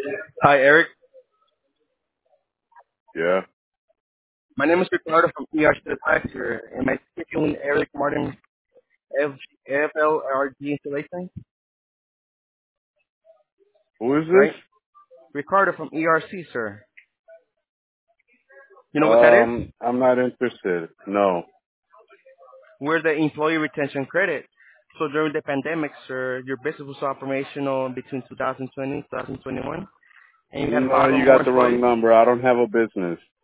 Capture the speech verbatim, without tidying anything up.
Hi, Eric. Yeah. My name is Ricardo from E R C Advisor. Am I speaking with Eric Martin, F- FLRG Installation? Who is this? Right? Ricardo from E R C, sir. You know what that is? Um, I'm not interested. No. We're the employee retention credit. So during the pandemic, sir, your business was operational between two thousand twenty and two thousand twenty-one, and you had a No, lot of you more got the wrong employees. number. I don't have a business.